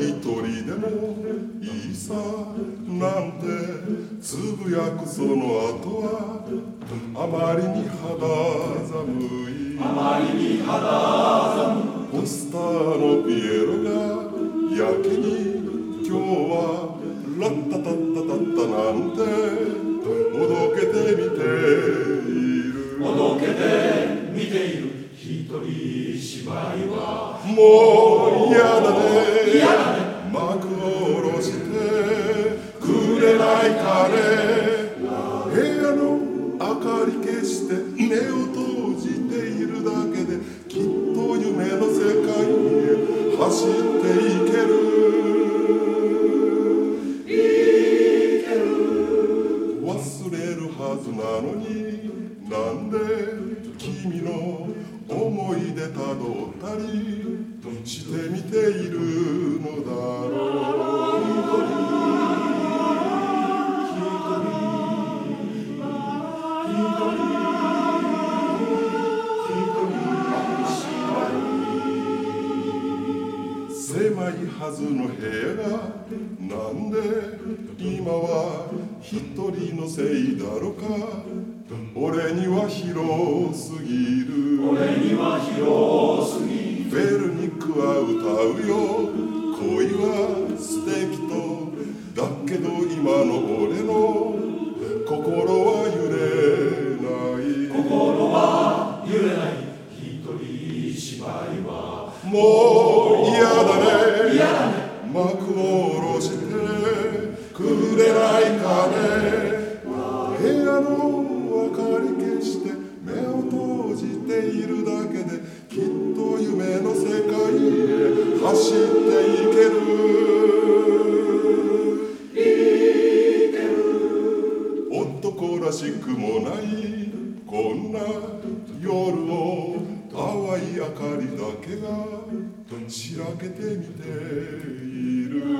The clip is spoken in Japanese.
一人でもいいさなんてつぶやくその後はあまりに肌寒いポスターのピエロがやけに今日はラッタタッタタッタなんておどけてみている一人芝居はもう嫌だね幕を下ろしてくれないかね部屋の明かり消して目を閉じているだけできっと夢の世界へ走っていける忘れるはずなのになんで君の思い出たどったりしてみているのだろう狭いはずの部屋がなんで今は一人のせいだろか俺には広すぎるベルニックは歌うよ恋は素敵とだけど今の俺の心は揺れない一人芝居はもう嫌だね幕を下ろしてくれないかね部屋の明かり消して目を閉じているだけできっと夢の世界へ走っていける男らしくもないこんな夜を淡い明かりだけがしらけてみている